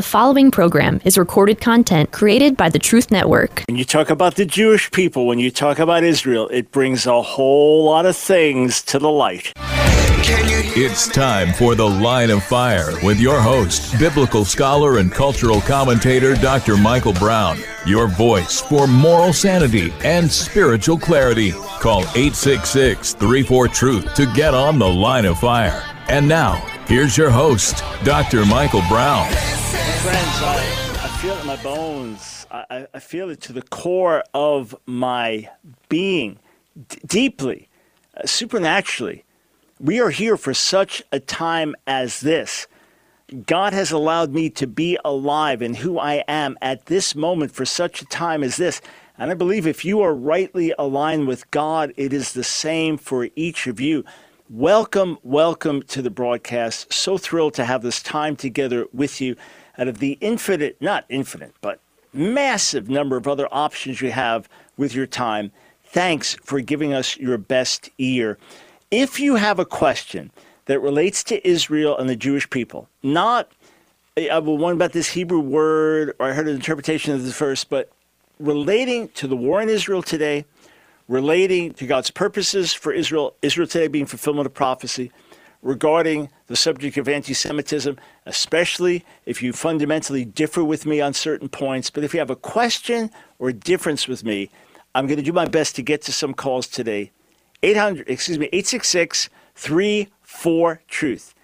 The following program is recorded content created by the Truth Network. When you talk about the Jewish people, when you talk about Israel, it brings a whole lot of things to the light. It's time for The Line of Fire with your host, biblical scholar and cultural commentator, Dr. Michael Brown. Your voice for moral sanity and spiritual clarity. Call 866-34-TRUTH to get on The Line of Fire. And now, here's your host, Dr. Michael Brown. Friends, I feel it in my bones. I feel it to the core of my being, deeply, supernaturally. We are here for such a time as this. God has allowed me to be alive in who I am at this moment for such a time as this. And I believe if you are rightly aligned with God, it is the same for each of you. Welcome to the broadcast. So thrilled to have this time together with you out of the not infinite, but massive number of other options you have with your time. Thanks for giving us your best ear. If you have a question that relates to Israel and the Jewish people, not one about this Hebrew word, or I heard an interpretation of the verse, but relating to the war in Israel today, relating to God's purposes for Israel today being fulfillment of prophecy, regarding the subject of anti-Semitism, especially if you fundamentally differ with me on certain points. But if you have a question or a difference with me, I'm going to do my best to get to some calls today. 866-34-TRUTH.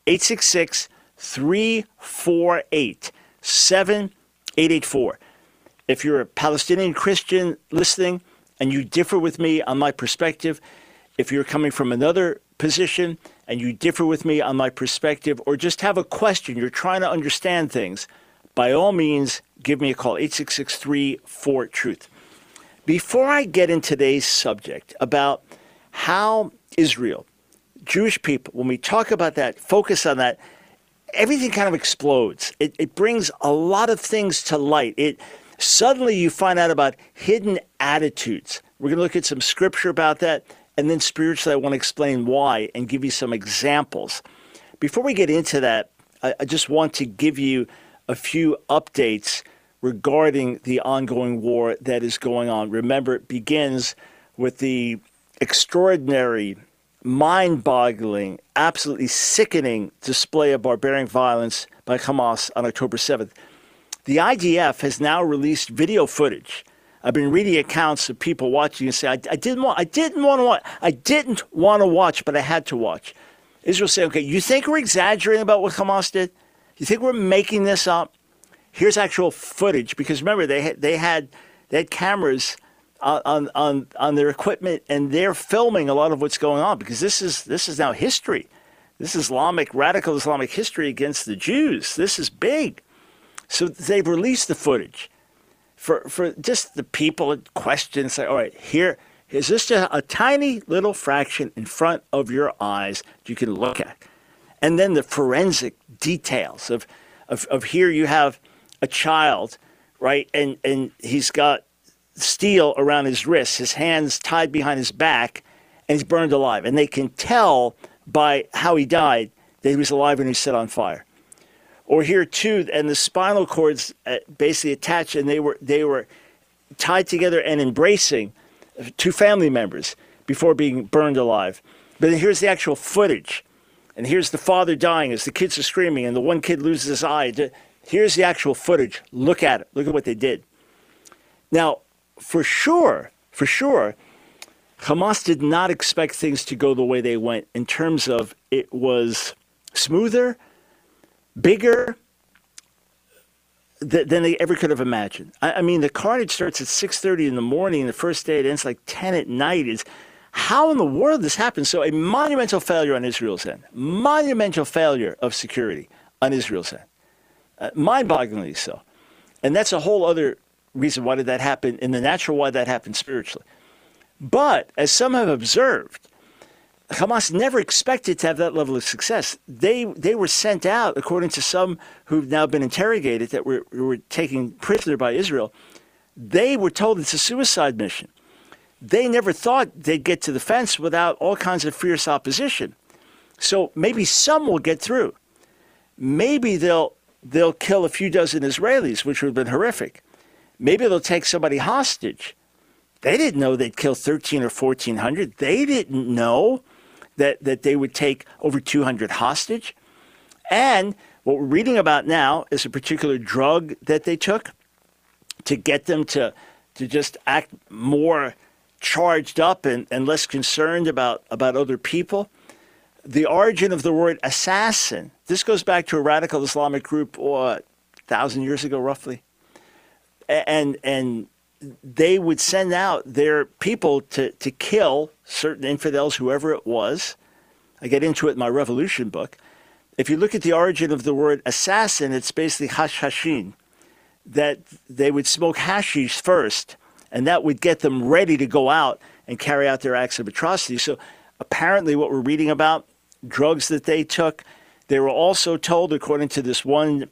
866-348-7884. If you're a Palestinian Christian listening and you differ with me on my perspective, if you're coming from another position and you differ with me on my perspective, or just have a question, you're trying to understand things, by all means, give me a call, 866-34-TRUTH. Before I get into today's subject about how Israel, Jewish people, when we talk about that, focus on that, everything kind of explodes. It brings a lot of things to light. Suddenly you find out about hidden attitudes. We're going to look at some scripture about that, and then spiritually I want to explain why and give you some examples. Before we get into that, I just want to give you a few updates regarding the ongoing war that is going on. Remember, it begins with the extraordinary, mind-boggling, absolutely sickening display of barbaric violence by Hamas on October 7th. The IDF has now released video footage. I've been reading accounts of people watching and say, I didn't want to watch, but I had to watch. Israel saying, okay, you think we're exaggerating about what Hamas did? You think we're making this up? Here's actual footage, because remember, they had cameras on their equipment, and they're filming a lot of what's going on, because this is now history. This is radical Islamic history against the Jews. This is big. So they've released the footage for just the people in question. Say, all right, here is this a tiny little fraction in front of your eyes you can look at, and then the forensic details of here you have a child, right, and he's got steel around his wrists, his hands tied behind his back, and he's burned alive. And they can tell by how he died that he was alive when he was set on fire. Or here too, and the spinal cords basically attached, and they were tied together and embracing two family members before being burned alive. But then here's the actual footage, and here's the father dying as the kids are screaming, and the one kid loses his eye. Here's the actual footage. Look at it. Look at what they did. Now, for sure, Hamas did not expect things to go the way they went, in terms of it was smoother, bigger than they ever could have imagined. I mean, the carnage starts at 6:30 in the morning, the first day it ends like 10 at night. How in the world this happened? So a monumental failure on Israel's end, monumental failure of security on Israel's end, mind-bogglingly so. And that's a whole other reason why did that happen in the natural, why that happened spiritually. But as some have observed, Hamas never expected to have that level of success. They were sent out, according to some who've now been interrogated that were taken prisoner by Israel. They were told it's a suicide mission. They never thought they'd get to the fence without all kinds of fierce opposition. So maybe some will get through. Maybe they'll they'll kill a few dozen Israelis, which would have been horrific. Maybe they'll take somebody hostage. They didn't know they'd kill 1,300 or 1,400. They didn't know that they would take over 200 hostage. And what we're reading about now is a particular drug that they took to get them to just act more charged up and less concerned about other people. The origin of the word assassin, this goes back to a radical Islamic group 1,000 years ago, roughly. And they would send out their people to kill certain infidels, whoever it was. I get into it in my Revolution book. If you look at the origin of the word assassin, it's basically hashashin, that they would smoke hashish first, and that would get them ready to go out and carry out their acts of atrocity. So apparently what we're reading about, drugs that they took, they were also told, according to this one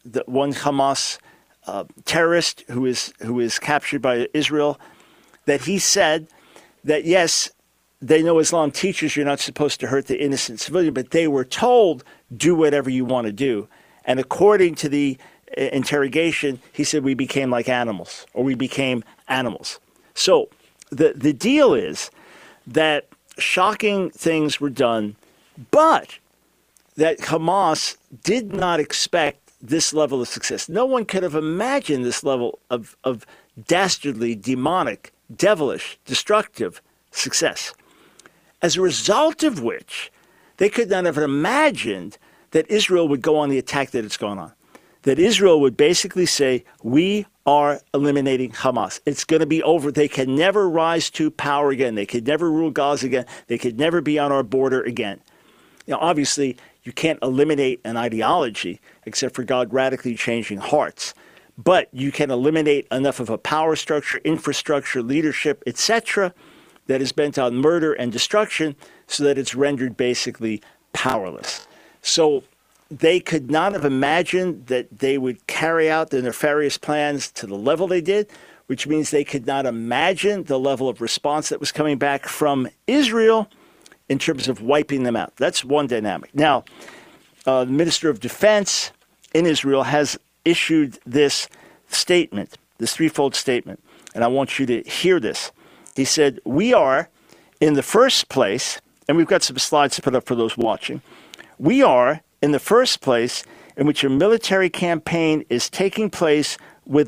Hamas terrorist who is captured by Israel, that he said that, yes, they know Islam teaches you're not supposed to hurt the innocent civilian, but they were told, do whatever you want to do. And according to the interrogation, he said, we became like animals, or we became animals. So the deal is that shocking things were done, but that Hamas did not expect this level of success. No one could have imagined this level of dastardly, demonic, devilish, destructive success. As a result of which, they could not have imagined that Israel would go on the attack that it's gone on. That Israel would basically say, we are eliminating Hamas. It's going to be over. They can never rise to power again. They could never rule Gaza again. They could never be on our border again. Now, obviously, you can't eliminate an ideology except for God radically changing hearts. But you can eliminate enough of a power structure, infrastructure, leadership, etc., that is bent on murder and destruction so that it's rendered basically powerless. So they could not have imagined that they would carry out their nefarious plans to the level they did, which means they could not imagine the level of response that was coming back from Israel in terms of wiping them out. That's one dynamic. Now, the Minister of Defense in Israel has issued this statement, this threefold statement, and I want you to hear this. He said, we are, in the first place, and we've got some slides to put up for those watching, we are, in the first place, in which a military campaign is taking place with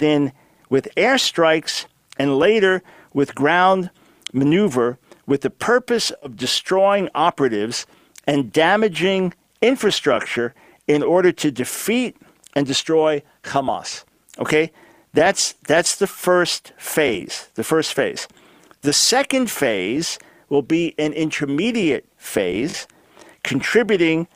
airstrikes and later with ground maneuver with the purpose of destroying operatives and damaging infrastructure in order to defeat and destroy Hamas. Okay? That's the first phase. The second phase will be an intermediate phase, continuing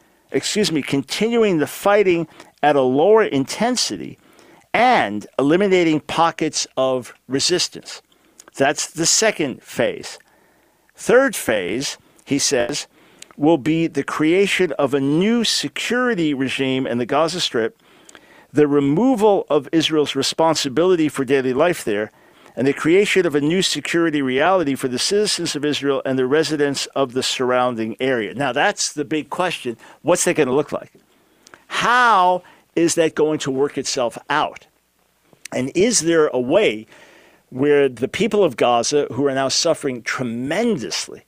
the fighting at a lower intensity and eliminating pockets of resistance. That's the second phase. Third phase, he says, will be the creation of a new security regime in the Gaza Strip, the removal of Israel's responsibility for daily life there, and the creation of a new security reality for the citizens of Israel and the residents of the surrounding area. Now, that's the big question. What's that going to look like? How is that going to work itself out? And is there a way where the people of Gaza, who are now suffering tremendously,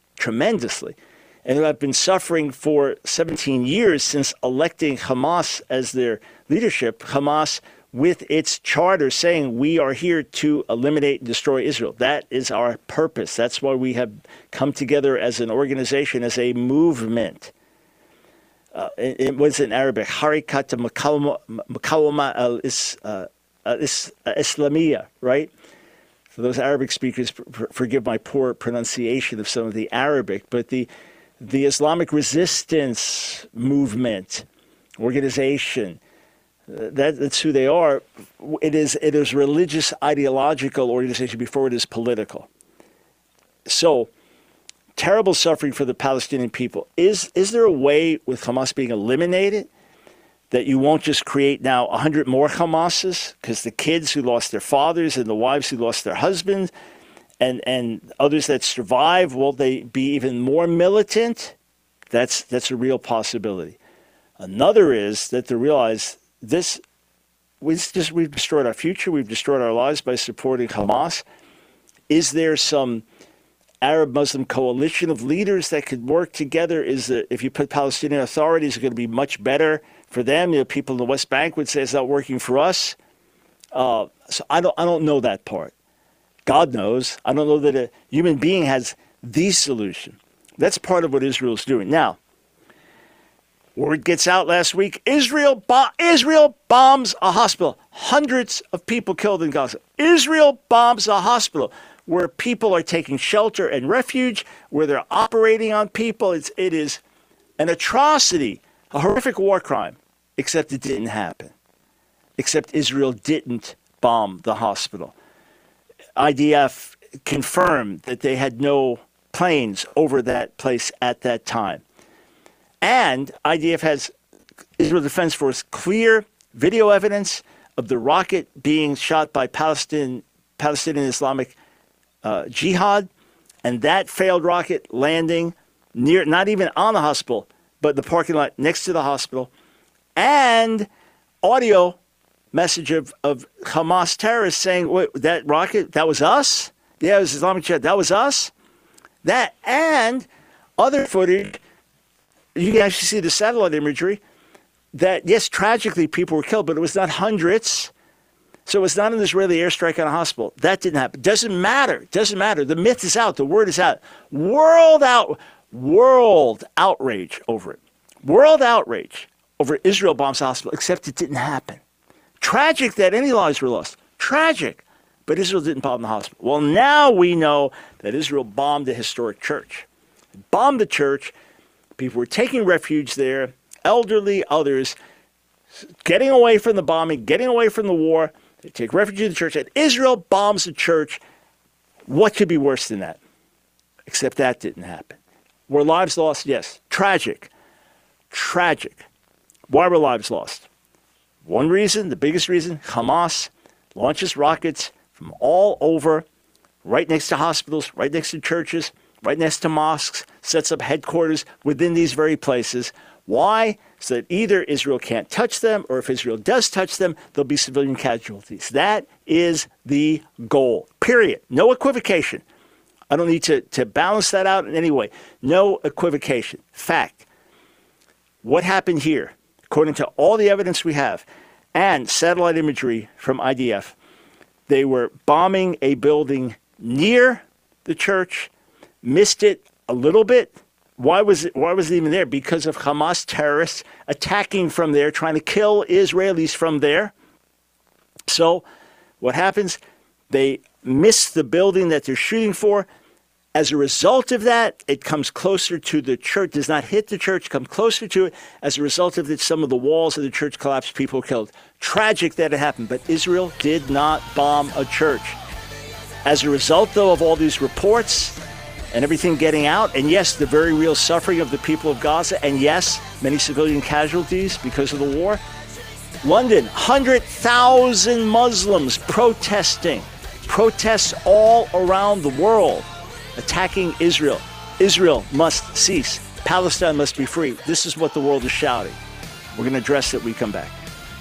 and who have been suffering for 17 years since electing Hamas as their leadership, Hamas with its charter saying we are here to eliminate and destroy Israel. That is our purpose. That's why we have come together as an organization, as a movement. It was in Arabic, Harikat Mukawama al-Islamiyya, right? For those Arabic speakers, forgive my poor pronunciation of some of the Arabic, but the Islamic resistance movement, organization, that's who they are. It is religious, ideological organization before it is political. So, terrible suffering for the Palestinian people. Is there a way with Hamas being eliminated that you won't just create now 100 more Hamases? Because the kids who lost their fathers and the wives who lost their husbands and others that survive, will they be even more militant? That's a real possibility. Another is that they realize this we've destroyed our future. We've destroyed our lives by supporting Hamas. Is there some Arab-Muslim coalition of leaders that could work together? If you put Palestinian authorities, it's going to be much better for them. People in the West Bank would say it's not working for us. So I don't know that part. God knows. I don't know that a human being has the solution. That's part of what Israel's doing. Now, word gets out last week, Israel bombs a hospital. Hundreds of people killed in Gaza. Israel bombs a hospital where people are taking shelter and refuge, where they're operating on people. It is an atrocity, a horrific war crime, except it didn't happen. Except Israel didn't bomb the hospital. IDF confirmed that they had no planes over that place at that time. And IDF has, Israel Defense Force, clear video evidence of the rocket being shot by Palestinian Islamic Jihad, and that failed rocket landing near, not even on the hospital, but the parking lot next to the hospital, and audio message of Hamas terrorists saying, wait, that rocket, that was us? Yeah, it was Islamic Jihad, that was us? That, and other footage, you can actually see the satellite imagery, that, yes, tragically people were killed, but it was not hundreds. So it was not an Israeli airstrike on a hospital. That didn't happen. Doesn't matter. Doesn't matter. The myth is out. The word is out. World outrage over it. World outrage over Israel bombs the hospital, except it didn't happen. Tragic that any lives were lost. Tragic. But Israel didn't bomb the hospital. Well, now we know that Israel bombed a historic church. Bombed the church. People were taking refuge there. Elderly, others, getting away from the bombing, getting away from the war. They take refuge in the church, and Israel bombs the church. What could be worse than that? Except that didn't happen. Were lives lost? Yes. Tragic. Tragic. Why were lives lost? One reason, the biggest reason, Hamas launches rockets from all over, right next to hospitals, right next to churches, right next to mosques, sets up headquarters within these very places. Why? So that either Israel can't touch them, or if Israel does touch them, there'll be civilian casualties. That is the goal, period. No equivocation. I don't need to balance that out in any way. No equivocation. Fact. What happened here, according to all the evidence we have, and satellite imagery from IDF, they were bombing a building near the church, missed it a little bit. Why was it even there? Because of Hamas terrorists attacking from there, trying to kill Israelis from there. So what happens? They miss the building that they're shooting for. As a result of that, it comes closer to the church, does not hit the church, comes closer to it. As a result of it, some of the walls of the church collapsed, people were killed. Tragic that it happened, but Israel did not bomb a church. As a result, though, of all these reports and everything getting out, and yes, the very real suffering of the people of Gaza, and yes, many civilian casualties because of the war, London, 100,000 Muslims protesting, protests all around the world, attacking Israel. Israel must cease. Palestine must be free. This is what the world is shouting. We're going to address it when we come back.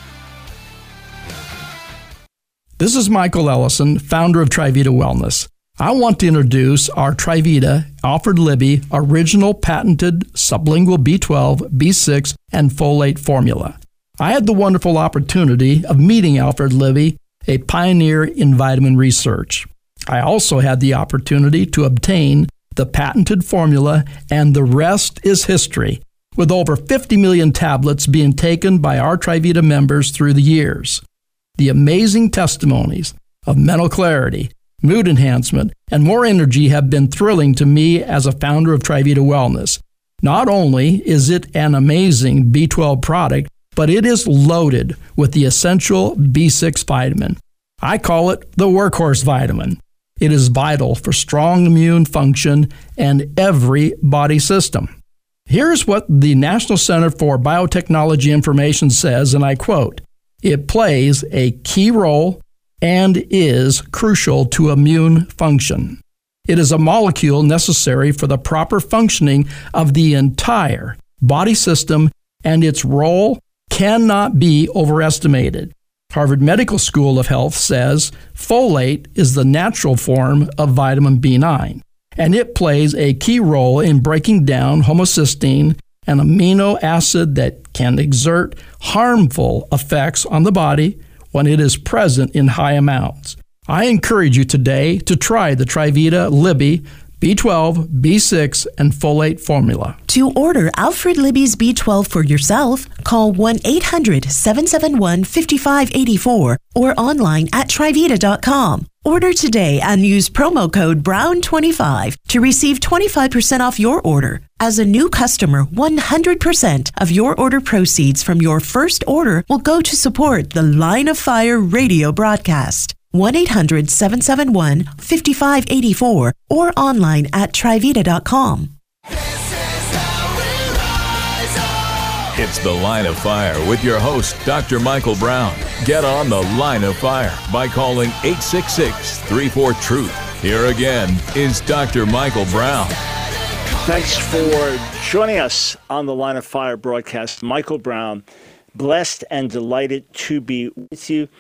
This is Michael Ellison, founder of Trivita Wellness. I want to introduce our Trivita Alfred Libby original patented sublingual B12, B6, and folate formula. I had the wonderful opportunity of meeting Alfred Libby, a pioneer in vitamin research. I also had the opportunity to obtain the patented formula, and the rest is history, with over 50 million tablets being taken by our Trivita members through the years. The amazing testimonies of mental clarity, mood enhancement, and more energy have been thrilling to me as a founder of Trivita Wellness. Not only is it an amazing B12 product, but it is loaded with the essential B6 vitamin. I call it the workhorse vitamin. It is vital for strong immune function and every body system. Here's what the National Center for Biotechnology Information says, and I quote, "It plays a key role and is crucial to immune function. It is a molecule necessary for the proper functioning of the entire body system, and its role cannot be overestimated. Harvard Medical School of Health says folate is the natural form of vitamin B9, and it plays a key role in breaking down homocysteine, an amino acid that can exert harmful effects on the body when it is present in high amounts. I encourage you today to try the Trivita Libby B12, B6, and folate formula. To order Alfred Libby's B12 for yourself, call 1-800-771-5584 or online at Trivita.com. Order today and use promo code BROWN25 to receive 25% off your order. As a new customer, 100% of your order proceeds from your first order will go to support the Line of Fire radio broadcast. 1-800-771-5584 or online at Trivita.com. It's the Line of Fire with your host, Dr. Michael Brown. Get on the Line of Fire by calling 866-34-TRUTH. Here again is Dr. Michael Brown. Thanks for joining us on the Line of Fire broadcast. Michael Brown, blessed and delighted to be with you.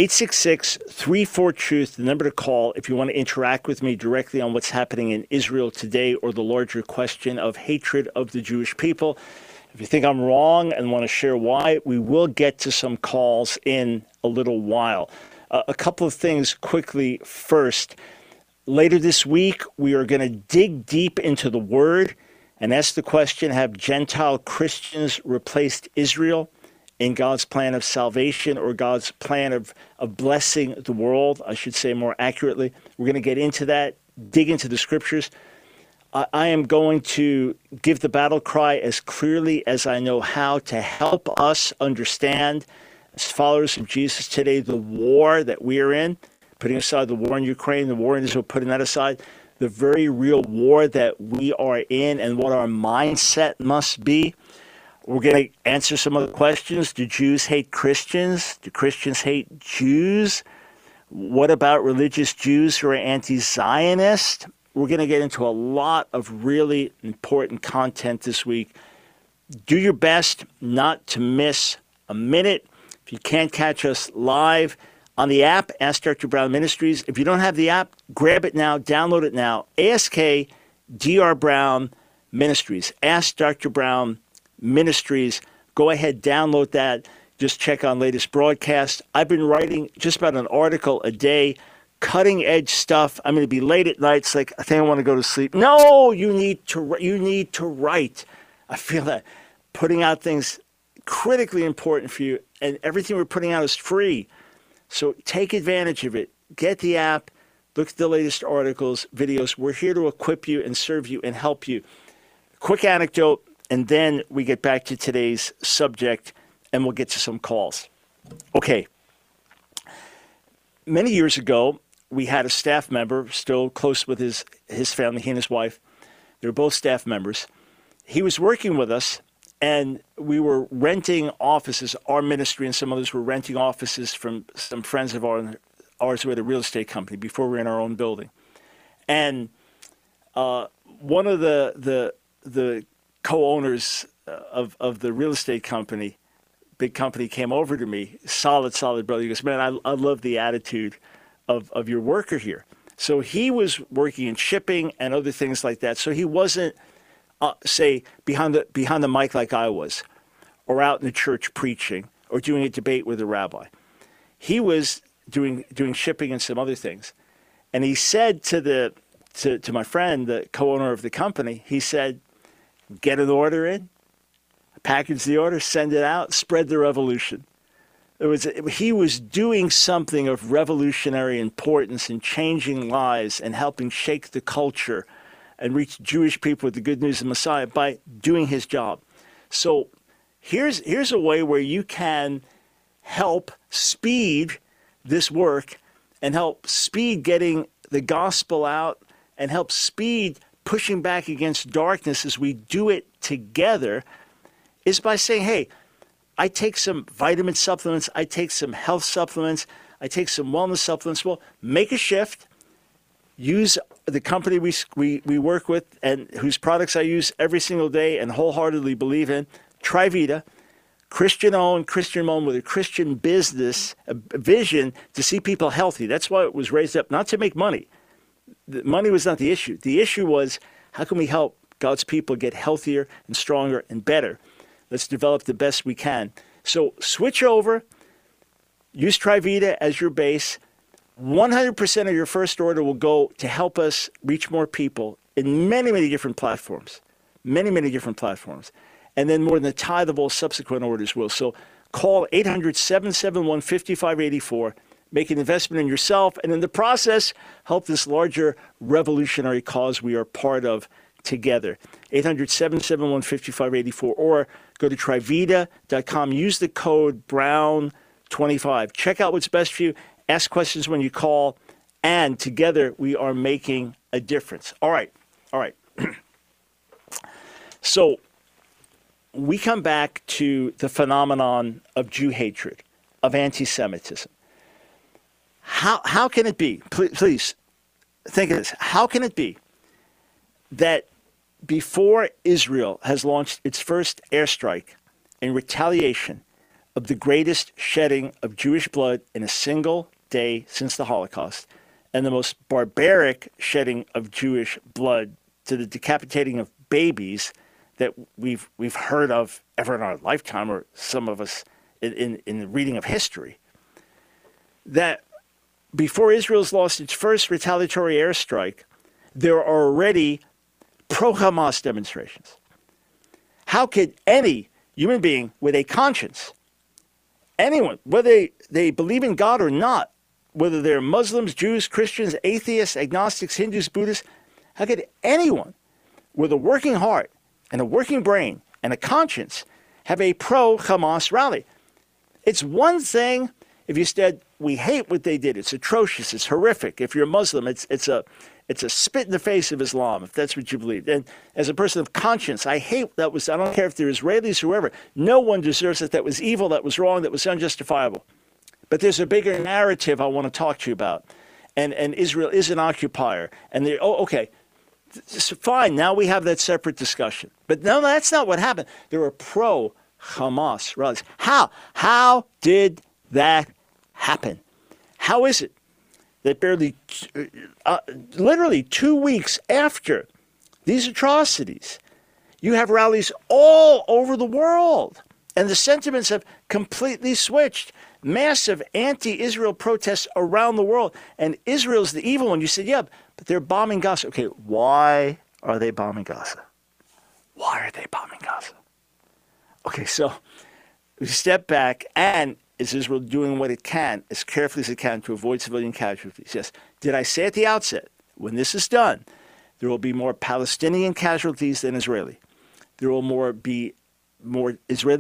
866-34-TRUTH, the number to call if you want to interact with me directly on what's happening in Israel today or the larger question of hatred of the Jewish people. If you think I'm wrong and want to share why, we will get to some calls in a little while. A couple of things quickly first. Later this week, we are going to dig deep into the Word and ask the question, have Gentile Christians replaced Israel in God's plan of salvation or God's plan of blessing the world, I should say more accurately? We're going to get into that, dig into the scriptures. I am going to give the battle cry as clearly as I know how to help us understand, as followers of Jesus today, the war that we are in, putting aside the war in Ukraine, the war in Israel, putting that aside, the very real war that we are in and what our mindset must be. We're going to answer some other questions. Do Jews hate Christians? Do Christians hate Jews? What about religious Jews who are anti-Zionist? We're going to get into a lot of really important content this week. Do your best not to miss a minute. If you can't catch us live on the app, Ask Dr. Brown Ministries. If you don't have the app, grab it now, download it now. ASK Dr. Brown Ministries. Ask Dr. Brown Ministries. Go ahead, download that. Just check on latest broadcasts. I've been writing just about an article a day, cutting edge stuff. I'm going to be late at night. It's like, I think I want to go to sleep. No, you need to write. I feel that putting out things critically important for you, and everything we're putting out is free. So take advantage of it. Get the app. Look at the latest articles, videos. We're here to equip you and serve you and help you. Quick anecdote. And then we get back to today's subject, and we'll get to some calls. Okay. Many years ago, we had a staff member, still close with his family, he and his wife. They were both staff members. He was working with us, and we were renting offices. Our ministry and some others were renting offices from some friends of ours who had a real estate company before we were in our own building. And one of the co-owners of the real estate company, big company, came over to me, solid brother. He goes, man, I love the attitude of your worker here. So he was working in shipping and other things like that. So he wasn't, say, behind the mic like I was, or out in the church preaching, or doing a debate with a rabbi. He was doing shipping and some other things. And he said to my friend, the co-owner of the company, he said, get an order in, package the order, send it out, spread the revolution. He was doing something of revolutionary importance in changing lives and helping shake the culture and reach Jewish people with the good news of Messiah by doing his job. So here's a way where you can help speed this work and help speed getting the gospel out and help speed pushing back against darkness as we do it together, is by saying, hey, I take some vitamin supplements, I take some health supplements, I take some wellness supplements. Well, make a shift. Use the company we work with and whose products I use every single day and wholeheartedly believe in, Trivita. Christian-owned, Christian-owned with a Christian business, a vision to see people healthy. That's why it was raised up, not to make money. The money was not the issue. The issue was, how can we help God's people get healthier and stronger and better? Let's develop the best we can. So switch over, use Trivita as your base. 100% of your first order will go to help us reach more people in many, many different platforms. Many, many different platforms. And then more than a tithe of all subsequent orders will. So call 800-771-5584. Make an investment in yourself, and in the process, help this larger revolutionary cause we are part of together. 800-771-5584, or go to Trivita.com. Use the code BROWN25. Check out what's best for you. Ask questions when you call, and together we are making a difference. All right. So we come back to the phenomenon of Jew hatred, of anti-Semitism. How can it be, please think of this, how can it be that before Israel has launched its first airstrike in retaliation of the greatest shedding of Jewish blood in a single day since the Holocaust, and the most barbaric shedding of Jewish blood to the decapitating of babies that we've heard of ever in our lifetime, or some of us in the reading of history, that before Israel's lost its first retaliatory airstrike, there are already pro-Hamas demonstrations. How could any human being with a conscience, anyone, whether they believe in God or not, whether they're Muslims, Jews, Christians, atheists, agnostics, Hindus, Buddhists, how could anyone with a working heart and a working brain and a conscience have a pro-Hamas rally? It's one thing if you said, we hate what they did, it's atrocious, it's horrific. If you're a Muslim, it's a spit in the face of Islam, if that's what you believe. And as a person of conscience, I hate that was, I don't care if they're Israelis or whoever, no one deserves it. That was evil, that was wrong, that was unjustifiable. But there's a bigger narrative I want to talk to you about. And Israel is an occupier. And they, okay, fine, now we have that separate discussion. But no, that's not what happened. There were pro-Hamas rallies. How did that happen? How is it that barely, literally 2 weeks after these atrocities, you have rallies all over the world, and the sentiments have completely switched? Massive anti-Israel protests around the world, and Israel's the evil one. You said, yeah, but they're bombing Gaza. Okay, why are they bombing Gaza? Why are they bombing Gaza? Okay, so we step back, and is Israel doing what it can, as carefully as it can, to avoid civilian casualties? Yes. Did I say at the outset, when this is done, there will be more Palestinian casualties than Israeli? There will be more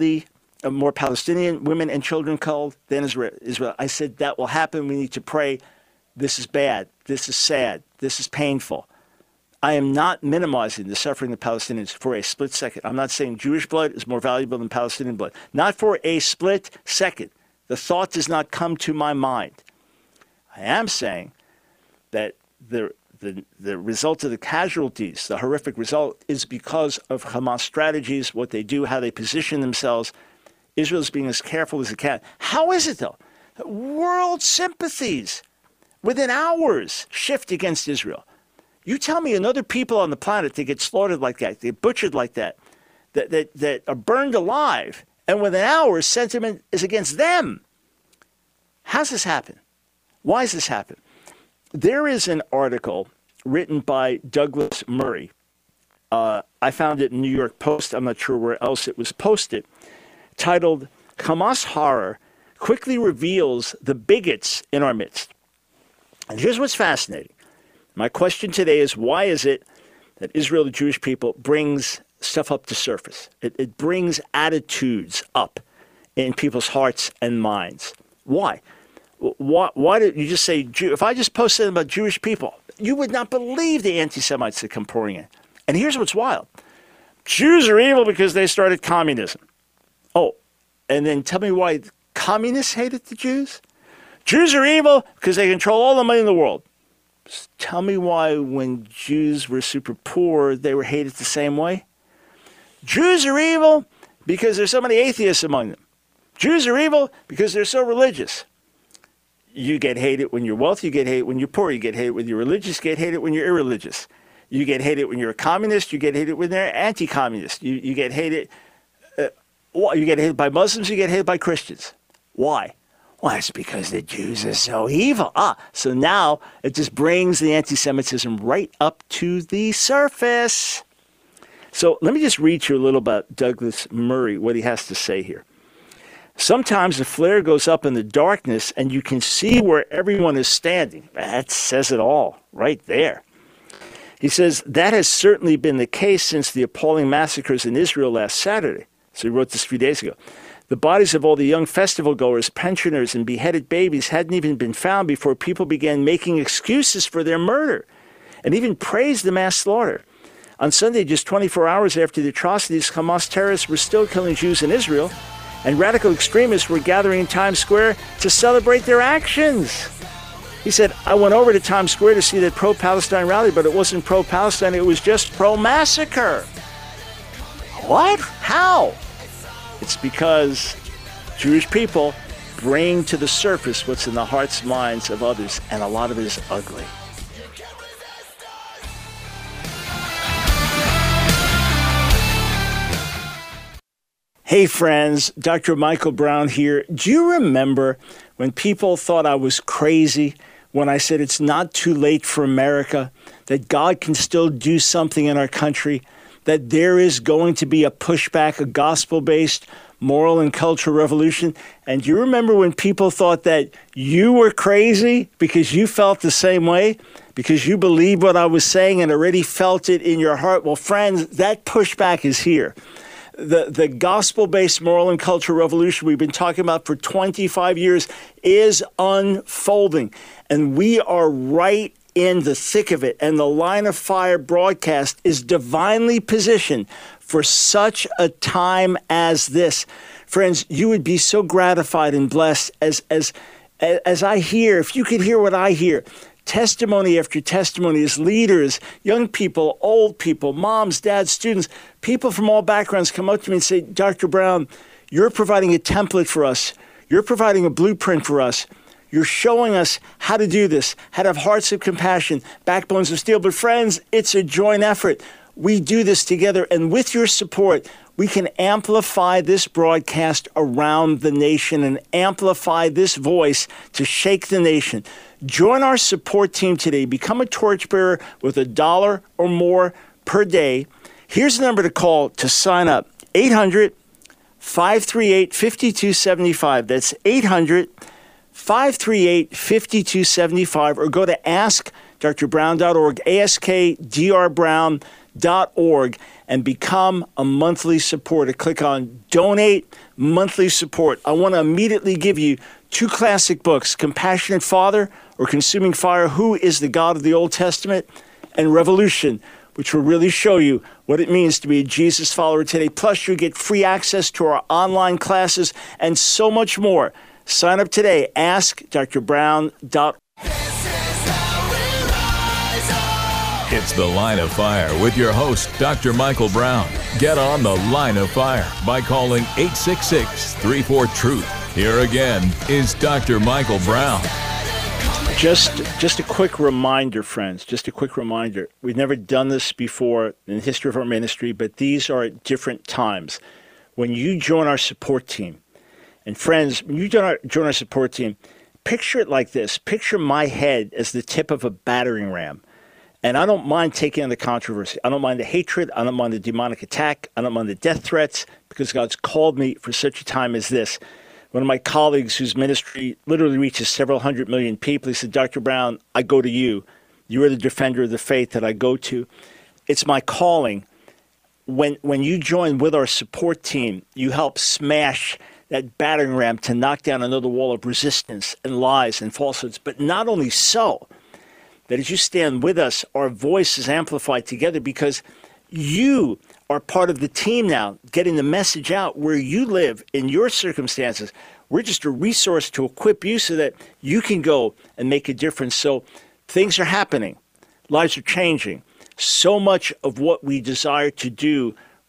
Palestinian women and children killed than Israel. I said that will happen. We need to pray. This is bad. This is sad. This is painful. I am not minimizing the suffering of Palestinians for a split second. I'm not saying Jewish blood is more valuable than Palestinian blood. Not for a split second. The thought does not come to my mind. I am saying that the result of the casualties, the horrific result, is because of Hamas strategies, what they do, how they position themselves. Israel is being as careful as it can. How is it, though? World sympathies within hours shift against Israel. You tell me another people on the planet that get slaughtered like that, they're butchered like that are burned alive, and within hours, sentiment is against them. How's this happen? Why does this happen? There is an article written by Douglas Murray. I found it in New York Post. I'm not sure where else it was posted, titled, "Hamas Horror Quickly Reveals the Bigots in Our Midst." And here's what's fascinating. My question today is, why is it that Israel, the Jewish people, brings stuff up to surface? It brings attitudes up in people's hearts and minds. Why? Why did you just say Jew? If I just posted about Jewish people, you would not believe the anti-Semites that come pouring in. And here's what's wild. Jews are evil because they started communism. Oh, and then tell me why communists hated the Jews? Jews are evil because they control all the money in the world. Tell me why when Jews were super poor, they were hated the same way. Jews are evil because there's so many atheists among them. Jews are evil because they're so religious. You get hated when you're wealthy, you get hated when you're poor, you get hated when you're religious, you get hated when you're irreligious. You get hated when you're a communist, you get hated when they're anti-communist. You get hated you get hated by Muslims, you get hated by Christians. Why? Well, it's because the Jews are so evil. So now it just brings the anti-Semitism right up to the surface. So let me just read you a little about Douglas Murray, what he has to say here. Sometimes the flare goes up in the darkness and you can see where everyone is standing. That says it all right there. He says, that has certainly been the case since the appalling massacres in Israel last Saturday. So he wrote this a few days ago. The bodies of all the young festival goers, pensioners, and beheaded babies hadn't even been found before people began making excuses for their murder and even praised the mass slaughter. On Sunday, just 24 hours after the atrocities, Hamas terrorists were still killing Jews in Israel, and radical extremists were gathering in Times Square to celebrate their actions. He said, I went over to Times Square to see that pro-Palestine rally, but it wasn't pro-Palestine, it was just pro-massacre. What? How? It's because Jewish people bring to the surface what's in the hearts and minds of others, and a lot of it is ugly. Hey friends, Dr. Michael Brown here. Do you remember when people thought I was crazy when I said it's not too late for America, that God can still do something in our country, that there is going to be a pushback, a gospel-based moral and cultural revolution? And do you remember when people thought that you were crazy because you felt the same way, because you believed what I was saying and already felt it in your heart? Well, friends, that pushback is here. The gospel-based moral and cultural revolution we've been talking about for 25 years is unfolding. And we are right in the thick of it. And the Line of Fire broadcast is divinely positioned for such a time as this. Friends, you would be so gratified and blessed as I hear, if you could hear what I hear, testimony after testimony as leaders, young people, old people, moms, dads, students, people from all backgrounds come up to me and say, Dr. Brown, you're providing a template for us. You're providing a blueprint for us. You're showing us how to do this, how to have hearts of compassion, backbones of steel. But friends, it's a joint effort. We do this together, and with your support, we can amplify this broadcast around the nation and amplify this voice to shake the nation. Join our support team today. Become a torchbearer with $1 or more per day. Here's the number to call to sign up. 800-538-5275. That's 800-538-5275. Or go to askdrbrown.org, askdrbrown.org, and become a monthly supporter. Click on Donate Monthly Support. I want to immediately give you 2 classic books, Compassionate Father or Consuming Fire, Who is the God of the Old Testament, and Revolution, which will really show you what it means to be a Jesus follower today. Plus, you get free access to our online classes and so much more. Sign up today. AskDrBrown.org. It's The Line of Fire with your host, Dr. Michael Brown. Get on The Line of Fire by calling 866-34-TRUTH. Here again is Dr. Michael Brown. Just a quick reminder, friends, just a quick reminder. We've never done this before in the history of our ministry, but these are at different times. When you join our support team, and friends, when you join our support team, picture it like this. Picture my head as the tip of a battering ram. And I don't mind taking on the controversy. I don't mind the hatred. I don't mind the demonic attack. I don't mind the death threats, because God's called me for such a time as this. One of my colleagues whose ministry literally reaches several hundred million people, he said, Dr. Brown, I go to you. You are the defender of the faith that I go to. It's my calling. When you join with our support team, you help smash that battering ram to knock down another wall of resistance and lies and falsehoods. But not only so, that as you stand with us, our voice is amplified together, because you are part of the team now, getting the message out where you live in your circumstances. We're just a resource to equip you so that you can go and make a difference. So things are happening. Lives are changing. So much of what we desire to do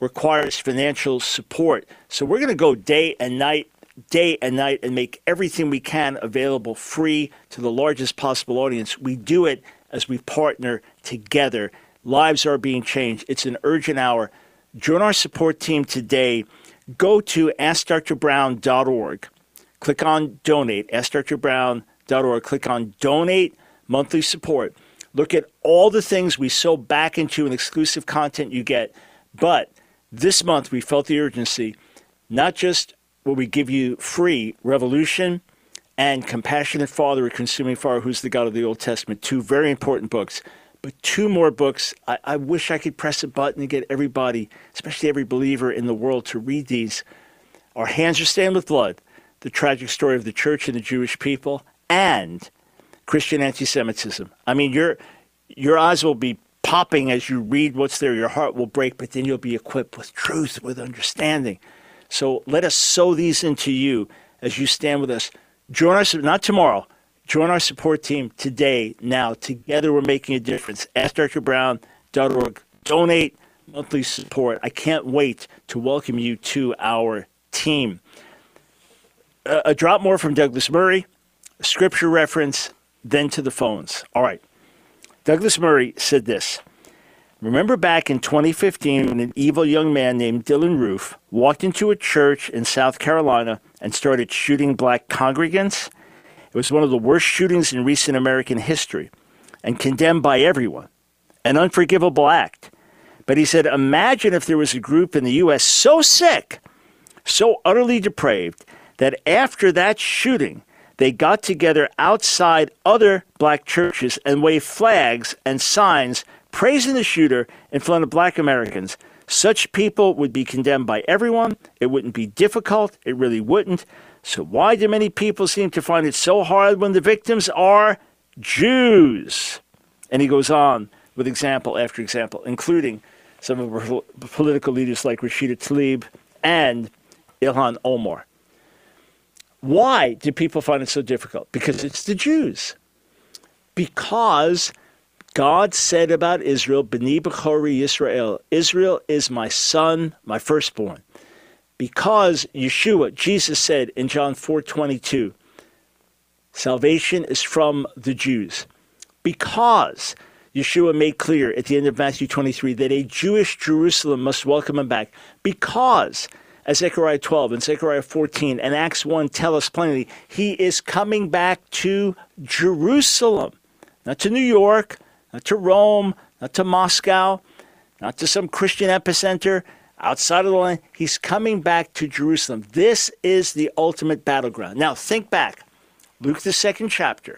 requires financial support. So we're going to go day and night, and make everything we can available free to the largest possible audience. We do it as we partner together. Lives are being changed. It's an urgent hour. Join our support team today. Go to AskDrBrown.org. Click on Donate, AskDrBrown.org. Click on Donate Monthly Support. Look at all the things we sew back into and exclusive content you get. But this month we felt the urgency, not just will we give you free Revolution and Compassionate Father, a Consuming Fire, Who's the God of the Old Testament, 2 very important books, but 2 more books. I wish I could press a button and get everybody, especially every believer in the world, to read these. Our Hands Are Stained with Blood, the tragic story of the church and the Jewish people, and Christian anti-Semitism. I mean, your eyes will be popping as you read what's there. Your heart will break, but then you'll be equipped with truth, with understanding. So let us sow these into you as you stand with us. Join us, not tomorrow. Join our support team today, now. Together we're making a difference. AskDrBrown.org. Donate monthly support. I can't wait to welcome you to our team. A drop more from Douglas Murray, a scripture reference, then to the phones. All right. Douglas Murray said this. Remember back in 2015 when an evil young man named Dylan Roof walked into a church in South Carolina and started shooting black congregants? It was one of the worst shootings in recent American history and condemned by everyone, an unforgivable act. But he said, imagine if there was a group in the U.S. so sick, so utterly depraved, that after that shooting, they got together outside other black churches and waved flags and signs praising the shooter in front of black Americans. Such people would be condemned by everyone. It wouldn't be difficult. It really wouldn't. So why do many people seem to find it so hard when the victims are Jews? And he goes on with example after example, including some of our political leaders like Rashida Tlaib and Ilhan Omar. Why do people find it so difficult? Because it's the Jews. Because God said about Israel, B'ni B'chori Yisrael, Israel is my son, my firstborn. Because Yeshua, Jesus said in John 4:22, salvation is from the Jews. Because Yeshua made clear at the end of Matthew 23 that a Jewish Jerusalem must welcome him back. Because, as Zechariah 12 and Zechariah 14 and Acts 1 tell us plainly, he is coming back to Jerusalem, not to New York, not to Rome, not to Moscow, not to some Christian epicenter outside of the land. He's coming back to Jerusalem. This is the ultimate battleground. Now, think back. Luke, the second chapter,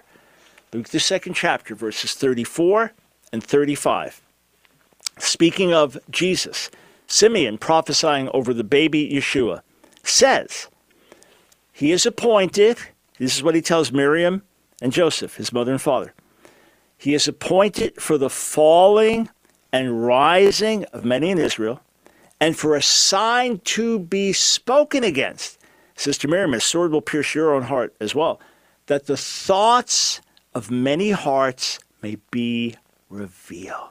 verses 34 and 35. Speaking of Jesus, Simeon prophesying over the baby Yeshua says, he is appointed, this is what he tells Miriam and Joseph, his mother and father. He is appointed for the falling and rising of many in Israel, and for a sign to be spoken against. Sister Miriam, a sword will pierce your own heart as well, that the thoughts of many hearts may be revealed.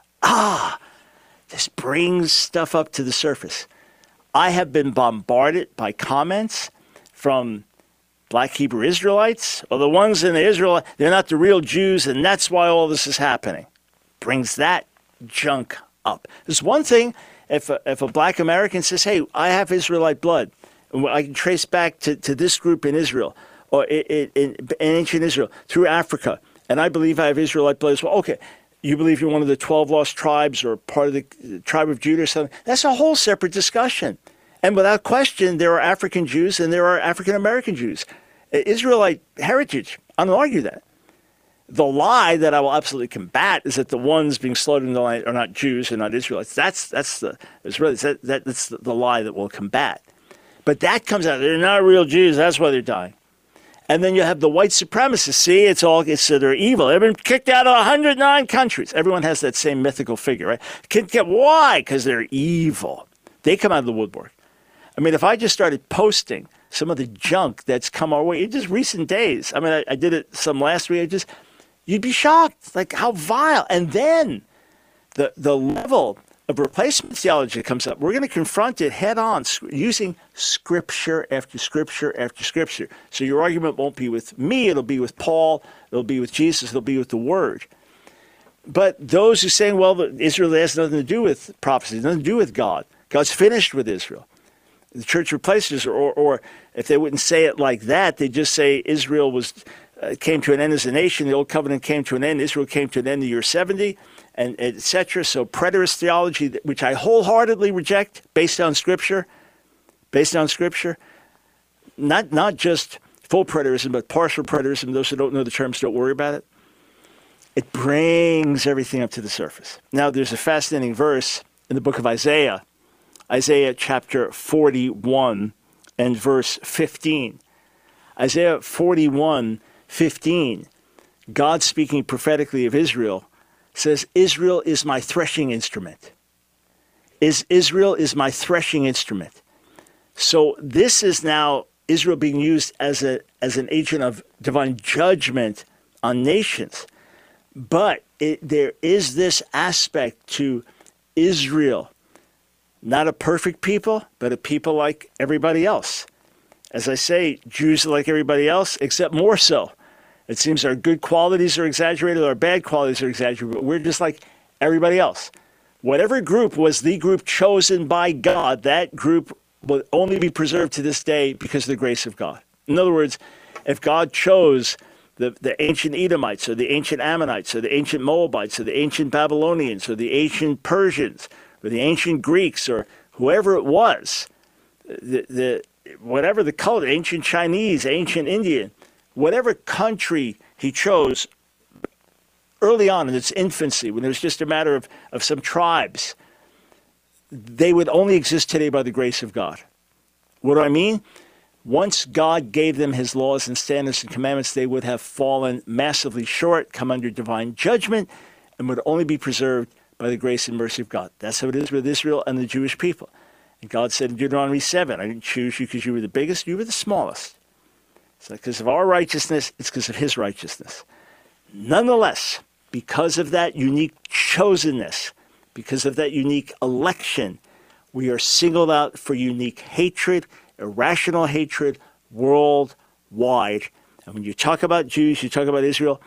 This brings stuff up to the surface. I have been bombarded by comments from Black Hebrew Israelites, or the ones in Israel, they're not the real Jews, and that's why all this is happening. Brings that junk up. There's one thing if a Black American says, hey, I have Israelite blood, and I can trace back to this group in Israel, or in ancient Israel, through Africa, and I believe I have Israelite blood as well. Okay, you believe you're one of the 12 lost tribes or part of the tribe of Judah or something. That's a whole separate discussion. And without question, there are African Jews and there are African American Jews. Israelite heritage, I don't argue that. The lie that I will absolutely combat is that the ones being slaughtered in the land are not Jews and not Israelites. That's the lie that we'll combat. But that comes out. They're not real Jews. That's why they're dying. And then you have the white supremacists. See, they're evil. They've been kicked out of 109 countries. Everyone has that same mythical figure, right? Why? Because they're evil. They come out of the woodwork. I mean, if I just started posting some of the junk that's come our way in just recent days, I mean, I did it some last week, you'd be shocked, like how vile. And then the level of replacement theology that comes up, we're going to confront it head on using scripture after scripture after scripture. So your argument won't be with me, it'll be with Paul, it'll be with Jesus, it'll be with the Word. But those who say, well, Israel has nothing to do with prophecy, nothing to do with God. God's finished with Israel. The church replaces, or if they wouldn't say it like that, they just say Israel came to an end as a nation. The Old Covenant came to an end. Israel came to an end in the year 70, and etc. So preterist theology, which I wholeheartedly reject, based on Scripture, not just full preterism, but partial preterism. Those who don't know the terms, don't worry about it. It brings everything up to the surface. Now, there's a fascinating verse in the book of Isaiah, Isaiah chapter 41 and verse 15. Isaiah 41:15, God speaking prophetically of Israel, says, Israel is my threshing instrument. Israel is my threshing instrument. So this is now Israel being used as an agent of divine judgment on nations. But there is this aspect to Israel, not a perfect people, but a people like everybody else. As I say, Jews are like everybody else, except more so. It seems our good qualities are exaggerated, our bad qualities are exaggerated, but we're just like everybody else. Whatever group was the group chosen by God, that group will only be preserved to this day because of the grace of God. In other words, if God chose the ancient Edomites, or the ancient Ammonites, or the ancient Moabites, or the ancient Babylonians, or the ancient Persians, or the ancient Greeks, or whoever it was, whatever the color, ancient Chinese, ancient Indian, whatever country he chose early on in its infancy, when it was just a matter of some tribes, they would only exist today by the grace of God. What do I mean? Once God gave them his laws and standards and commandments, they would have fallen massively short, come under divine judgment, and would only be preserved by the grace and mercy of God. That's how it is with Israel and the Jewish people. And God said in Deuteronomy 7, I didn't choose you because you were the biggest, you were the smallest. It's not because of our righteousness, it's because of his righteousness. Nonetheless, because of that unique chosenness, because of that unique election, we are singled out for unique hatred, irrational hatred, worldwide. And when you talk about Jews, you talk about Israel,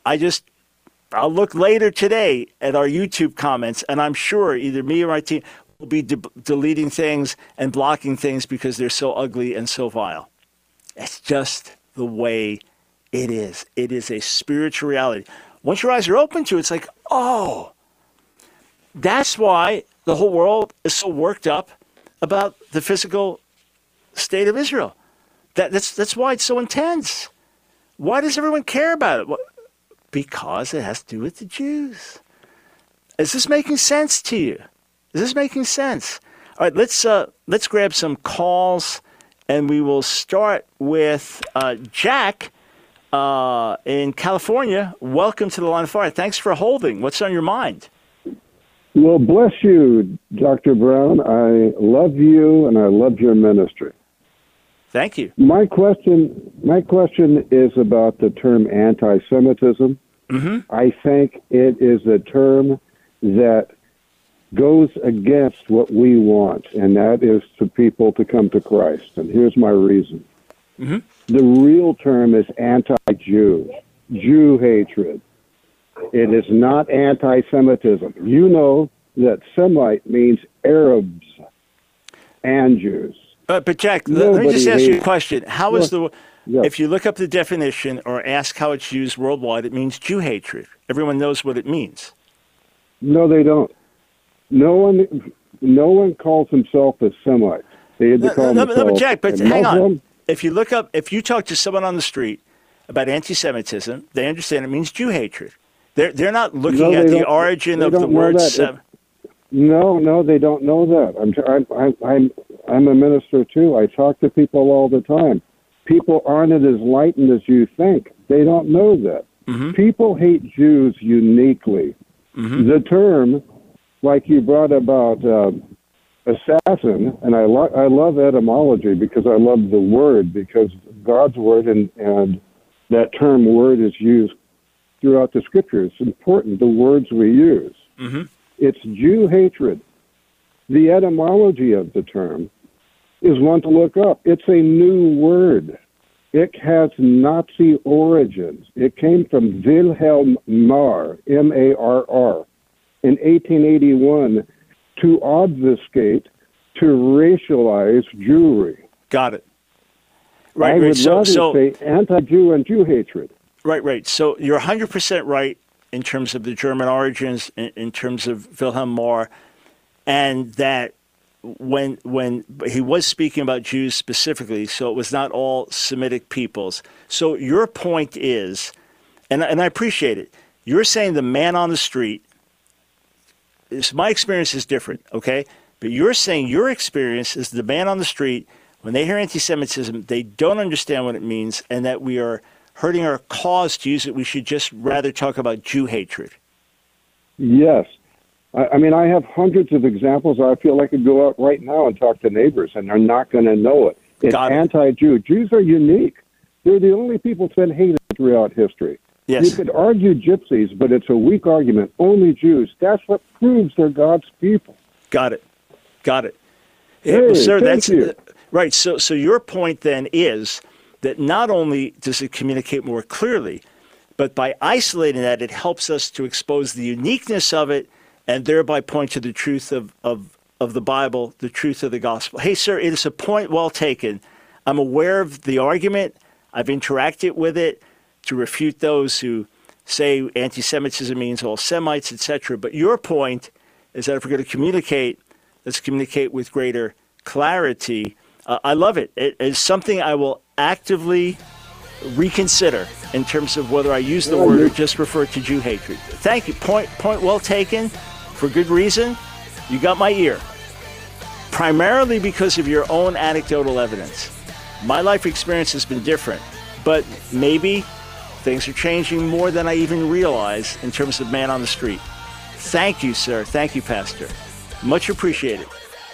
I'll look later today at our YouTube comments, and I'm sure either me or my team will be deleting things and blocking things because they're so ugly and so vile. It's just the way it is. It is a spiritual reality. Once your eyes are open to it, it's like, oh, that's why the whole world is so worked up about the physical state of Israel. That's why it's so intense. Why does everyone care about it? Well, because it has to do with the Jews. Is this making sense to you? Is this making sense? All right, let's grab some calls, and we will start with Jack in California. Welcome to the Line of Fire. Thanks for holding. What's on your mind? Well, bless you, Dr. Brown. I love you, and I love your ministry. Thank you. My question is about the term anti-Semitism. Mm-hmm. I think it is a term that goes against what we want, and that is for people to come to Christ. And here's my reason. Mm-hmm. The real term is anti-Jew, Jew hatred. It is not anti-Semitism. You know that Semite means Arabs and Jews. But Jack, let me just ask you a question. How is if you look up the definition or ask how it's used worldwide, it means Jew hatred. Everyone knows what it means. No, they don't. No one calls himself a Semite. They call but Jack, but hang on. If you talk to someone on the street about anti-Semitism, they understand it means Jew hatred. They're not looking at the origin of the word Semite. No, they don't know that. I'm a minister too. I talk to people all the time. People aren't as enlightened as you think. They don't know that. Mm-hmm. People hate Jews uniquely. Mm-hmm. The term, like you brought about assassin, and I love etymology because I love the word, because God's word and that term word is used throughout the scripture. It's important, the words we use. Mm-hmm. It's Jew hatred. the etymology of the term is one to look up. It's a new word. It has Nazi origins. It came from Wilhelm Marr, M-A-R-R, in 1881 to obfuscate, to racialize Jewry. Got it. I Right. would rather So say anti-Jew and Jew hatred. Right. So you're 100% right in terms of the German origins, in terms of Wilhelm Marr, and that when he was speaking about Jews specifically, so it was not all Semitic peoples. So your point is, and I appreciate it, you're saying the man on the street, my experience is different, okay? But you're saying your experience is the man on the street, when they hear anti-Semitism, they don't understand what it means, and that we are hurting our cause to use it. We should just rather talk about Jew hatred. Yes. I mean, I have hundreds of examples. I feel I could go out right now and talk to neighbors, and they're not going to know it. It's anti-Jew. Jews are unique. They're the only people that's been hated throughout history. Yes. You could argue gypsies, but it's a weak argument. Only Jews. That's what proves they're God's people. Got it. Hey, Well, sir, thank you. Right. So your point then is that not only does it communicate more clearly, but by isolating that, it helps us to expose the uniqueness of it and thereby point to the truth of the Bible, the truth of the gospel. Hey, sir, it is a point well taken. I'm aware of the argument. I've interacted with it to refute those who say anti-Semitism means all Semites, etc. But your point is that if we're going to communicate, let's communicate with greater clarity. I love it. It is something I will actively reconsider in terms of whether I use the word or just refer to Jew hatred. Thank you. Point well taken. For good reason. You got my ear. Primarily because of your own anecdotal evidence. My life experience has been different, but maybe things are changing more than I even realize in terms of man on the street. Thank you, sir. Thank you, Pastor. Much appreciated.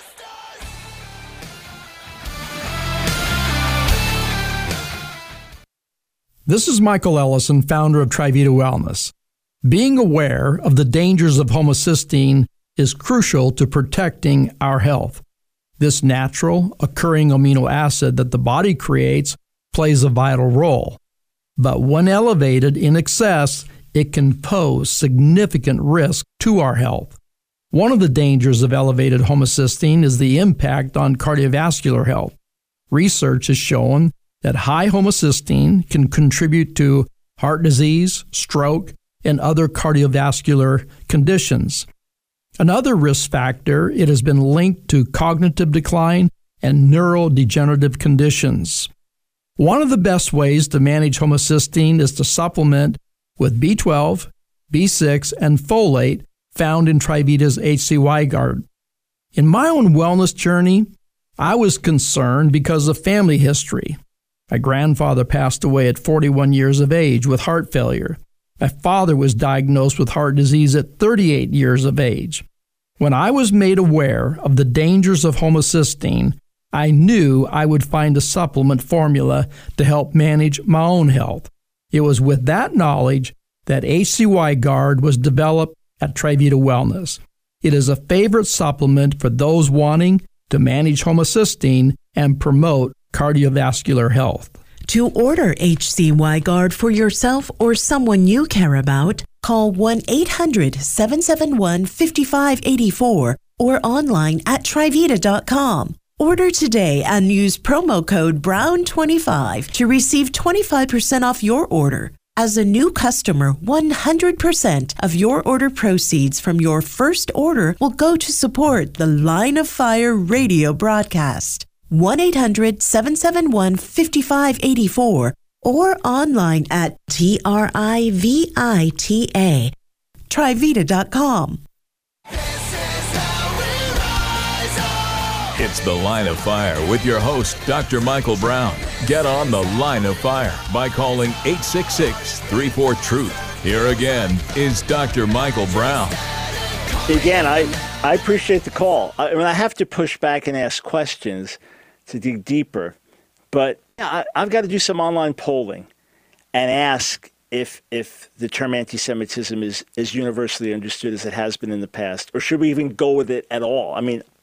This is Michael Ellison, founder of Trivita Wellness. Being aware of the dangers of homocysteine is crucial to protecting our health. This natural, occurring amino acid that the body creates plays a vital role. But when elevated in excess, it can pose significant risk to our health. One of the dangers of elevated homocysteine is the impact on cardiovascular health. Research has shown that high homocysteine can contribute to heart disease, stroke, and other cardiovascular conditions. Another risk factor, it has been linked to cognitive decline and neurodegenerative conditions. One of the best ways to manage homocysteine is to supplement with B12, B6, and folate found in Trivita's HCY Guard. In my own wellness journey, I was concerned because of family history. My grandfather passed away at 41 years of age with heart failure. My father was diagnosed with heart disease at 38 years of age. When I was made aware of the dangers of homocysteine, I knew I would find a supplement formula to help manage my own health. It was with that knowledge that HCY Guard was developed at Trivita Wellness. It is a favorite supplement for those wanting to manage homocysteine and promote cardiovascular health. To order HCY Guard for yourself or someone you care about, call 1-800-771-5584 or online at Trivita.com. Order today and use promo code BROWN25 to receive 25% off your order. As a new customer, 100% of your order proceeds from your first order will go to support the Line of Fire radio broadcast. 1-800-771-5584 or online at TRIVITA, Trivita.com. It's The Line of Fire with your host, Dr. Michael Brown. Get on The Line of Fire by calling 866-34-TRUTH. Here again is Dr. Michael Brown. Again, I appreciate the call. I have to push back and ask questions to dig deeper. But I've got to do some online polling and ask if the term anti-Semitism is as universally understood as it has been in the past, or should we even go with it at all? I mean,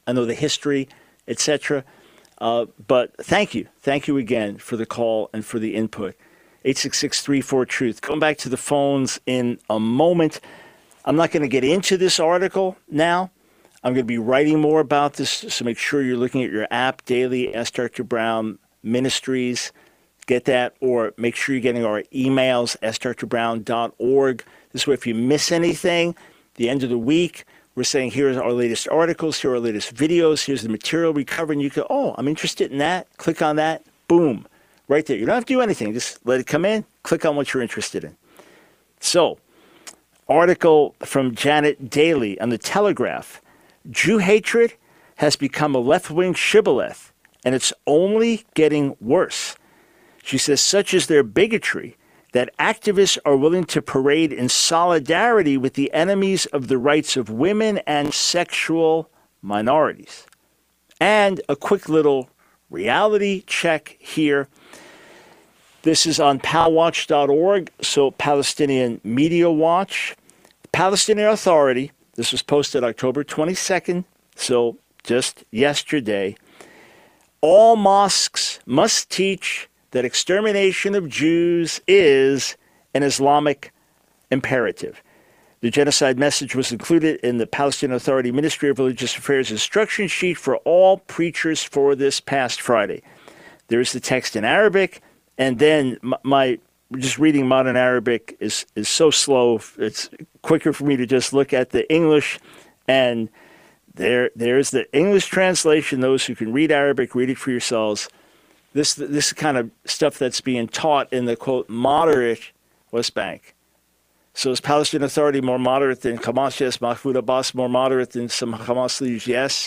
I know the history, etc. But thank you again for the call and for the input. 866-34-TRUTH. Going back to the phones in a moment. I'm not going to get into this article now. I'm going to be writing more about this, so make sure you're looking at your app daily, Ask Dr. Brown Ministries. Get that, or make sure you're getting our emails, askdrbrown.org. This way, if you miss anything, the end of the week, we're saying here's our latest articles, here are our latest videos, here's the material we cover, and you go, oh, I'm interested in that. Click on that. Boom. Right there. You don't have to do anything. Just let it come in. Click on what you're interested in. So, article from Janet Daly on The Telegraph. Jew hatred has become a left-wing shibboleth, and it's only getting worse. She says, such is their bigotry that activists are willing to parade in solidarity with the enemies of the rights of women and sexual minorities. And a quick little reality check here. This is on palwatch.org, so Palestinian Media Watch. Palestinian Authority, this was posted October 22nd, so just yesterday. All mosques must teach that extermination of Jews is an Islamic imperative. The genocide message was included in the Palestinian Authority Ministry of Religious Affairs instruction sheet for all preachers for this past Friday. There is the text in Arabic, and then my just reading modern Arabic is so slow. It's quicker for me to just look at the English, and there's the English translation. Those who can read Arabic, read it for yourselves. This is kind of stuff that's being taught in the, quote, moderate West Bank. So is Palestinian Authority more moderate than Hamas? Yes. Mahmoud Abbas more moderate than some Hamas leaders? Yes.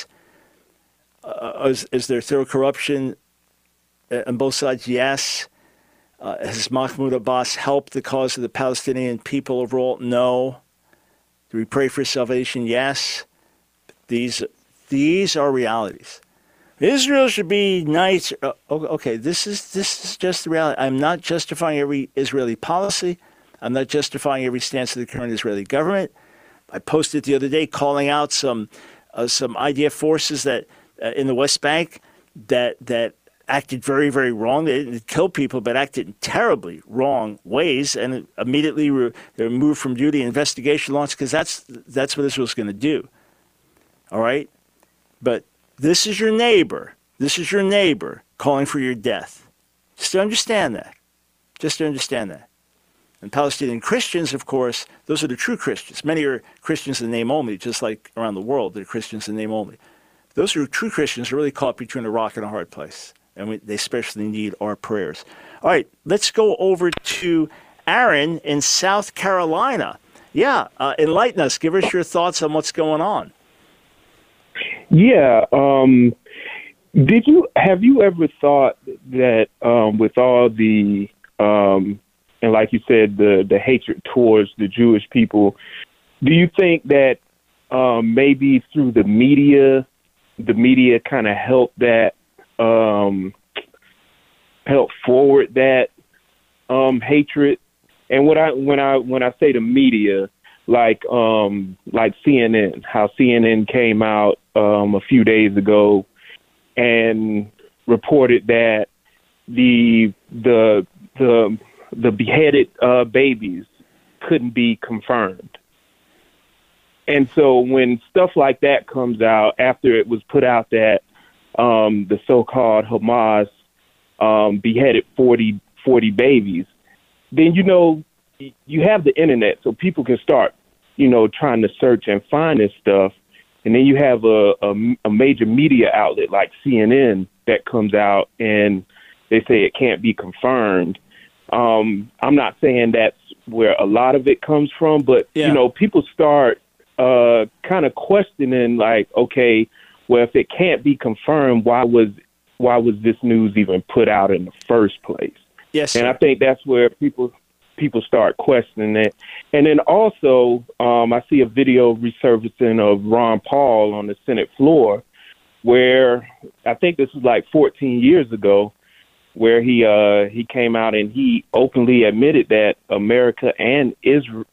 Is there thorough corruption on both sides? Yes. Has Mahmoud Abbas helped the cause of the Palestinian people overall? No. Do we pray for salvation? Yes. These are realities. Israel should be nice. Okay, this is just the reality. I'm not justifying every Israeli policy. I'm not justifying every stance of the current Israeli government. I posted the other day calling out some IDF forces that in the West Bank that acted very, very wrong. They didn't kill people, but acted in terribly wrong ways, and immediately they were moved from duty. Investigation launched because that's what Israel's going to do. All right, but this is your neighbor. This is your neighbor calling for your death. Just to understand that. Just to understand that. And Palestinian Christians, of course, those are the true Christians. Many are Christians in name only, just like around the world, they're Christians in name only. Those who are true Christians are really caught between a rock and a hard place. And they especially need our prayers. All right, let's go over to Aaron in South Carolina. Yeah, enlighten us. Give us your thoughts on what's going on. Yeah. Have you ever thought that with all the and like you said, the hatred towards the Jewish people, do you think that maybe through the media kind of helped that help forward that hatred? And when I say the media, like CNN, how CNN came out a few days ago and reported that the beheaded babies couldn't be confirmed. And so when stuff like that comes out, after it was put out that the so-called Hamas beheaded 40 babies, then, you have the internet, so people can start, trying to search and find this stuff. And then you have a major media outlet like CNN that comes out and they say it can't be confirmed. I'm not saying that's where a lot of it comes from, but, people start kind of questioning, like, okay, well, if it can't be confirmed, why was this news even put out in the first place? Yes, and sir. I think that's where people start questioning it. And then also, I see a video resurfacing of Ron Paul on the Senate floor, where I think this was like 14 years ago, where he came out and he openly admitted that America and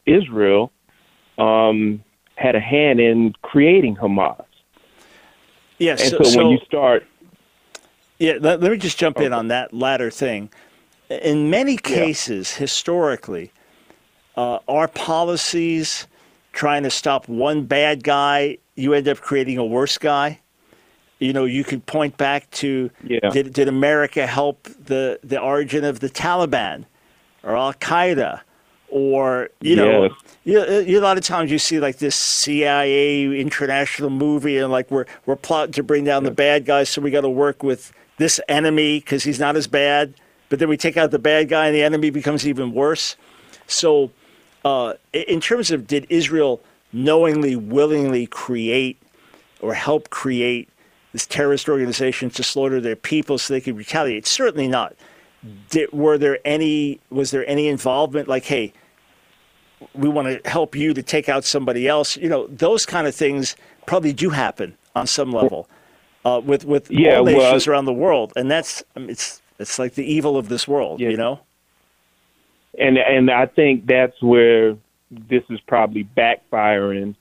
Israel had a hand in creating Hamas. Yes. And so when you start... Yeah, let me just jump in on that latter thing. In many cases, historically, our policies trying to stop one bad guy, you end up creating a worse guy. You know, you could point back to did America help the origin of the Taliban or Al Qaeda, or a lot of times you see like this CIA international movie, and like we're plotting to bring down the bad guys, so we got to work with this enemy because he's not as bad. But then we take out the bad guy, and the enemy becomes even worse. So, in terms of did Israel knowingly, willingly create or help create this terrorist organization to slaughter their people so they could retaliate? Certainly not. Was there any involvement like, hey, we want to help you to take out somebody else? You know, those kind of things probably do happen on some level with all nations around the world, and that's it's like the evil of this world, you know. And I think that's where this is probably backfiring.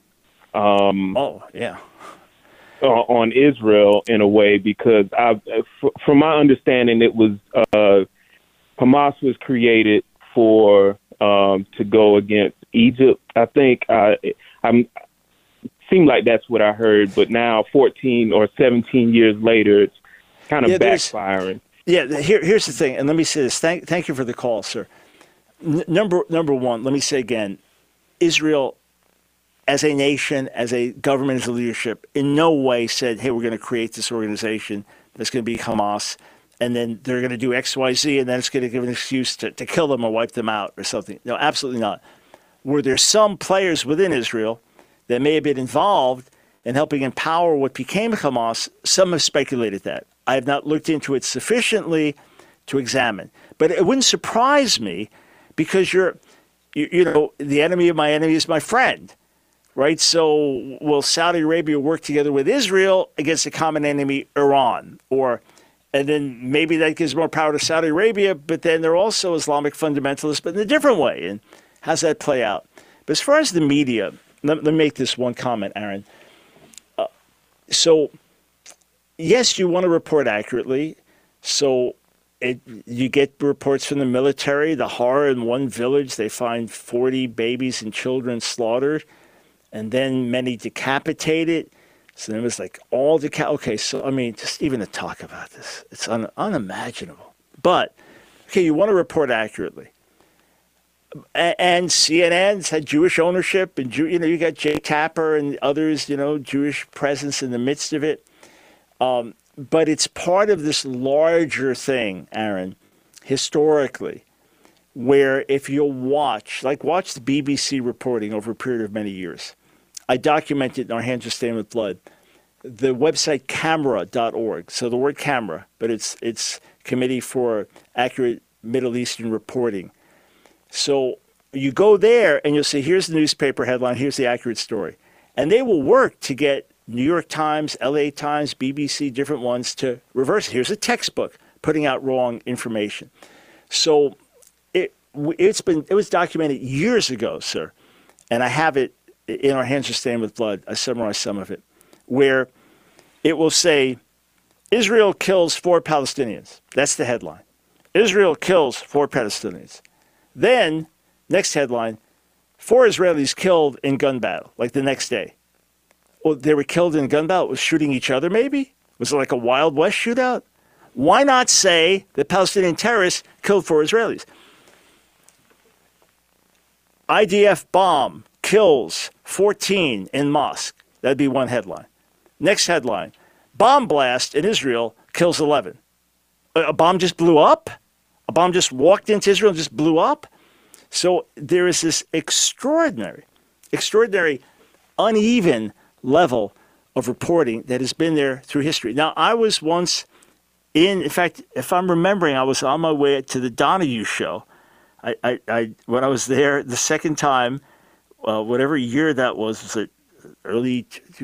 On Israel in a way, because from my understanding, it was Hamas was created for to go against Egypt. I think seemed like that's what I heard, but now 14 or 17 years later, it's kind of backfiring. Yeah, here's the thing, and let me say this. Thank you for the call, sir. Number one, let me say again, Israel, as a nation, as a government, as a leadership, in no way said, hey, we're going to create this organization that's going to be Hamas, and then they're going to do X, Y, Z, and then it's going to give an excuse to kill them or wipe them out or something. No, absolutely not. Were there some players within Israel that may have been involved in helping empower what became Hamas? Some have speculated that. I have not looked into it sufficiently to examine. But it wouldn't surprise me, because you know, the enemy of my enemy is my friend, right? So will Saudi Arabia work together with Israel against a common enemy, Iran? And then maybe that gives more power to Saudi Arabia, but then they're also Islamic fundamentalists, but in a different way. And how's that play out? But as far as the media, let me make this one comment, Aaron. So, yes, you want to report accurately. So you get reports from the military, the horror in one village, they find 40 babies and children slaughtered, and then many decapitated. So then it was like all okay, so I mean, just even to talk about this, it's unimaginable. But, okay, you want to report accurately. And CNN's had Jewish ownership, and you got Jay Tapper and others, Jewish presence in the midst of it. But it's part of this larger thing, Aaron, historically, where if you'll watch the BBC reporting over a period of many years. I documented in Our Hands Are Stained with Blood. The website camera.org, so the word camera, but it's Committee for Accurate Middle Eastern Reporting. So you go there and you'll say, here's the newspaper headline, here's the accurate story. And they will work to get New York Times, LA Times, BBC, different ones to reverse it. Here's a textbook putting out wrong information. So it was documented years ago, sir, and I have it in Our Hands Are Stained with Blood. I summarized some of it, where it will say, Israel kills 4 Palestinians. That's the headline. Israel kills 4 Palestinians. Then, next headline, 4 Israelis killed in gun battle, like the next day. Well, they were killed in a gun battle. Was shooting each other, maybe? Was it like a Wild West shootout? Why not say that Palestinian terrorists killed 4 Israelis? IDF bomb kills 14 in mosque. That'd be one headline. Next headline, bomb blast in Israel kills 11. A bomb just blew up? A bomb just walked into Israel and just blew up? So there is this extraordinary, uneven level of reporting that has been there through history. Now, I was once in fact, if I'm remembering, I was on my way to the Donahue show. When I was there the second time, whatever year that was it early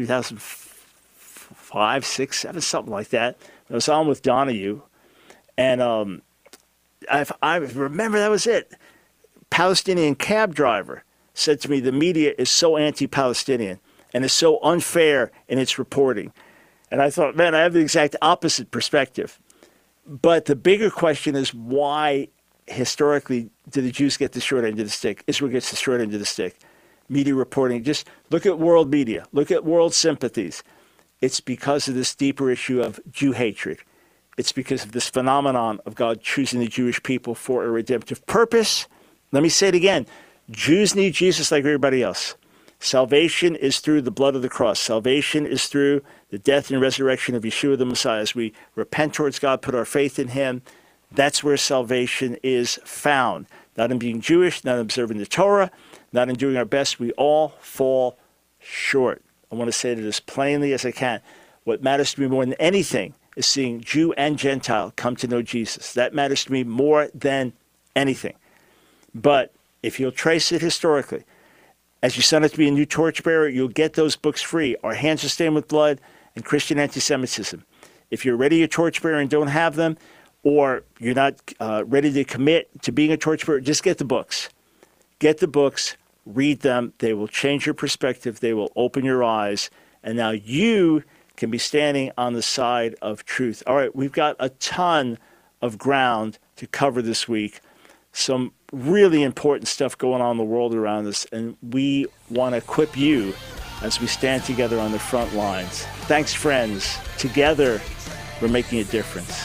2005, 6, 7, something like that. I was on with Donahue, and I remember that was it. Palestinian cab driver said to me, the media is so anti-Palestinian and is so unfair in its reporting. And I thought, man, I have the exact opposite perspective. But the bigger question is, why historically do the Jews get the short end of the stick? Israel gets the short end of the stick. Media reporting, just look at world media, look at world sympathies. It's because of this deeper issue of Jew hatred. It's because of this phenomenon of God choosing the Jewish people for a redemptive purpose. Let me say it again. Jews need Jesus like everybody else. Salvation is through the blood of the cross. Salvation is through the death and resurrection of Yeshua the Messiah. As we repent towards God, put our faith in him, that's where salvation is found. Not in being Jewish, not in observing the Torah, not in doing our best. We all fall short. I want to say it as plainly as I can. What matters to me more than anything is seeing Jew and Gentile come to know Jesus. That matters to me more than anything. But if you'll trace it historically, as you sign up to be a new torchbearer, you'll get those books free. Our Hands Are Stained with Blood and Christian Anti-Semitism. If you're already a torchbearer and don't have them, or you're not ready to commit to being a torchbearer, just get the books. Get the books, read them. They will change your perspective. They will open your eyes. And now you can be standing on the side of truth. All right, we've got a ton of ground to cover this week. Some really important stuff going on in the world around us, and we want to equip you as we stand together on the front lines. Thanks, friends. Together, we're making a difference.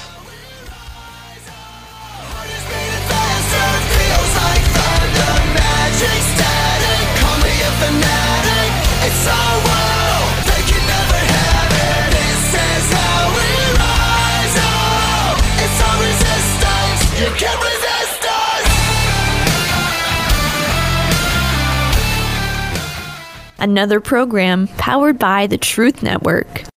Another program powered by the Truth Network.